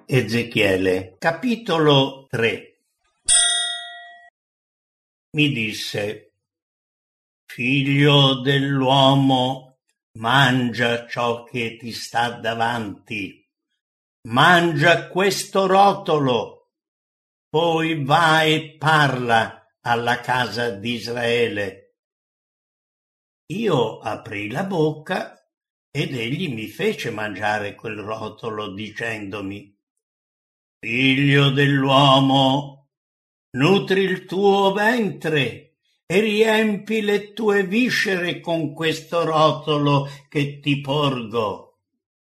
Ezechiele, capitolo 3. Mi disse: figlio dell'uomo, mangia ciò che ti sta davanti, mangia questo rotolo, poi vai e parla alla casa di Israele. Io aprii la bocca ed egli mi fece mangiare quel rotolo dicendomi: figlio dell'uomo, nutri il tuo ventre e riempi le tue viscere con questo rotolo che ti porgo.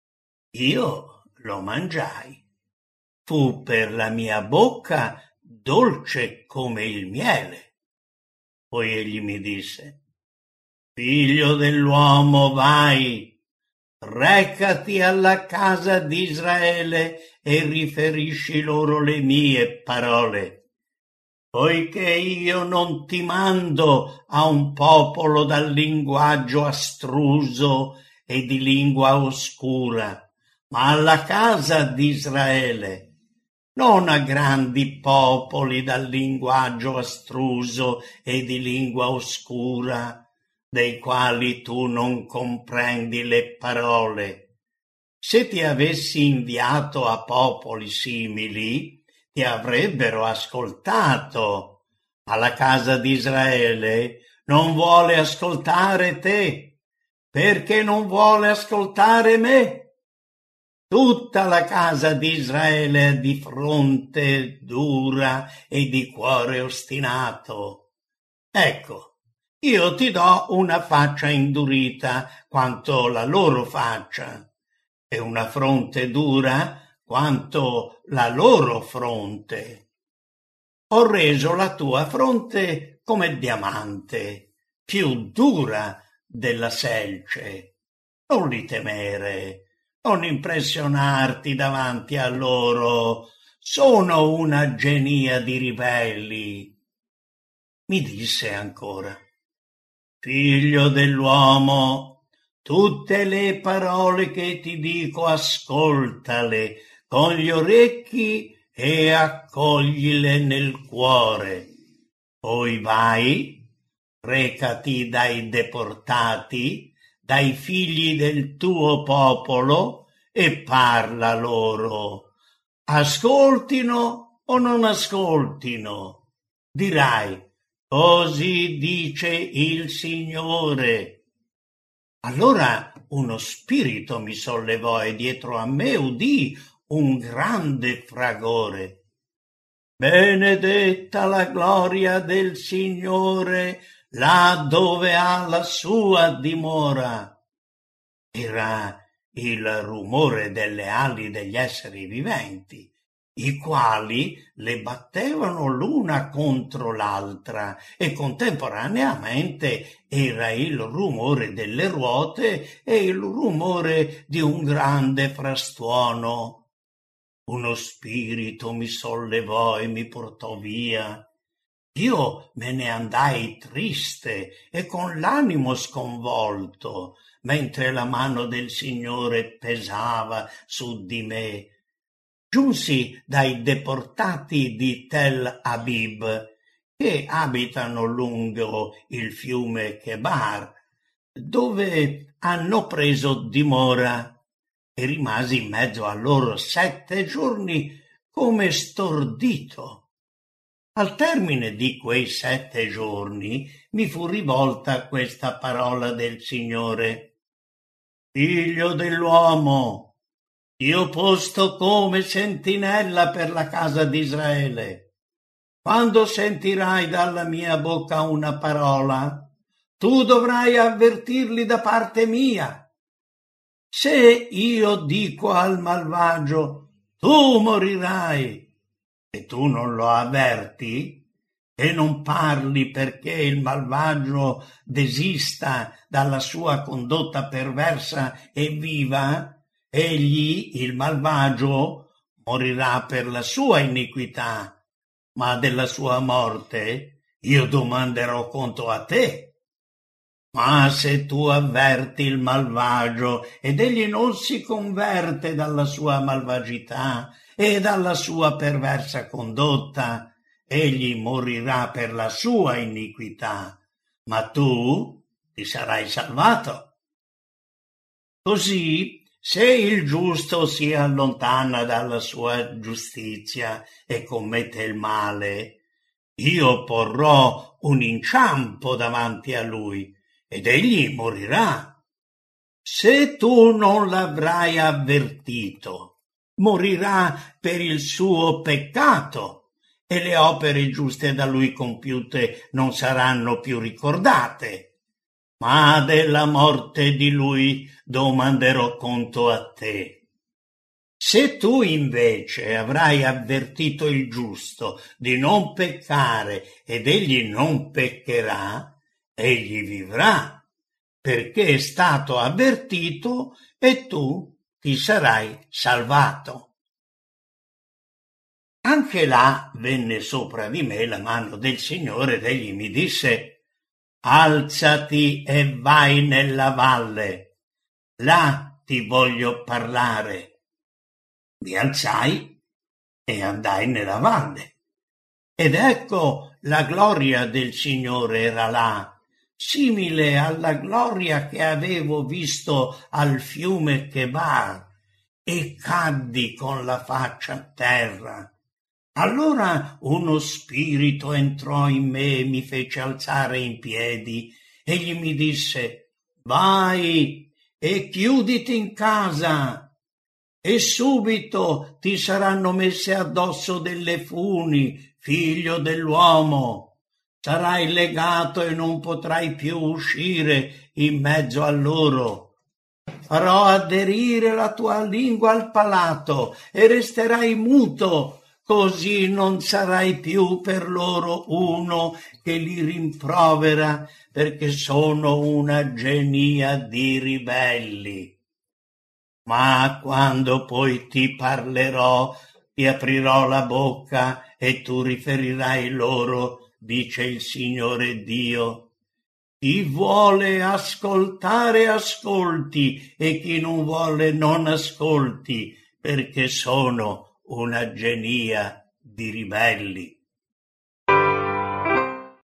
Io lo mangiai. Fu per la mia bocca dolce come il miele. Poi egli mi disse: figlio dell'uomo, vai, recati alla casa di Israele e riferisci loro le mie parole, poiché io non ti mando a un popolo dal linguaggio astruso e di lingua oscura, ma alla casa di Israele, non a grandi popoli dal linguaggio astruso e di lingua oscura, dei quali tu non comprendi le parole. Se ti avessi inviato a popoli simili, ti avrebbero ascoltato, ma la casa di Israele non vuole ascoltare te, perché non vuole ascoltare me. Tutta la casa di Israele è di fronte dura e di cuore ostinato. Ecco, io ti do una faccia indurita quanto la loro faccia, e una fronte dura quanto la loro fronte. Ho reso la tua fronte come diamante, più dura della selce. Non li temere, non impressionarti davanti a loro, sono una genia di ribelli. Mi disse ancora: figlio dell'uomo, tutte le parole che ti dico ascoltale con gli orecchi e accoglile nel cuore. Poi vai, recati dai deportati, dai figli del tuo popolo, e parla loro. Ascoltino o non ascoltino? Dirai: così dice il Signore. Allora uno spirito mi sollevò e dietro a me udii un grande fragore. Benedetta la gloria del Signore là dove ha la sua dimora. Era il rumore delle ali degli esseri viventi, i quali le battevano l'una contro l'altra, e contemporaneamente era il rumore delle ruote e il rumore di un grande frastuono. Uno spirito mi sollevò e mi portò via. Io me ne andai triste e con l'animo sconvolto, mentre la mano del Signore pesava su di me. Giunsi dai deportati di Tel Abib, che abitano lungo il fiume Chebar, dove hanno preso dimora, e rimasi in mezzo a loro 7 giorni come stordito. Al termine di quei 7 giorni mi fu rivolta questa parola del Signore: figlio dell'uomo, ti ho posto come sentinella per la casa di Israele. Quando sentirai dalla mia bocca una parola, tu dovrai avvertirli da parte mia. Se io dico al malvagio: tu morirai, e tu non lo avverti, e non parli perché il malvagio desista dalla sua condotta perversa e viva, egli, il malvagio, morirà per la sua iniquità, ma della sua morte io domanderò conto a te. Ma se tu avverti il malvagio ed egli non si converte dalla sua malvagità e dalla sua perversa condotta egli morirà per la sua iniquità, ma tu ti sarai salvato. Così, se il giusto si allontana dalla sua giustizia e commette il male, io porrò un inciampo davanti a lui ed egli morirà. Se tu non l'avrai avvertito, morirà per il suo peccato e le opere giuste da lui compiute non saranno più ricordate. Ma della morte di lui domanderò conto a te. Se tu invece avrai avvertito il giusto di non peccare ed egli non peccherà, egli vivrà, perché è stato avvertito e tu ti sarai salvato. Anche là venne sopra di me la mano del Signore ed egli mi disse: alzati e vai nella valle, là ti voglio parlare. Mi alzai e andai nella valle, ed ecco la gloria del Signore era là, simile alla gloria che avevo visto al fiume Chebar, e caddi con la faccia a terra. Allora uno spirito entrò in me e mi fece alzare in piedi. Egli mi disse: vai e chiuditi in casa, e subito ti saranno messe addosso delle funi, figlio dell'uomo. Sarai legato e non potrai più uscire in mezzo a loro. Farò aderire la tua lingua al palato e resterai muto, così non sarai più per loro uno che li rimprovera, perché sono una genia di ribelli. Ma quando poi ti parlerò, ti aprirò la bocca e tu riferirai loro, dice il Signore Dio. Chi vuole ascoltare ascolti, e chi non vuole non ascolti, perché sono una genia di ribelli.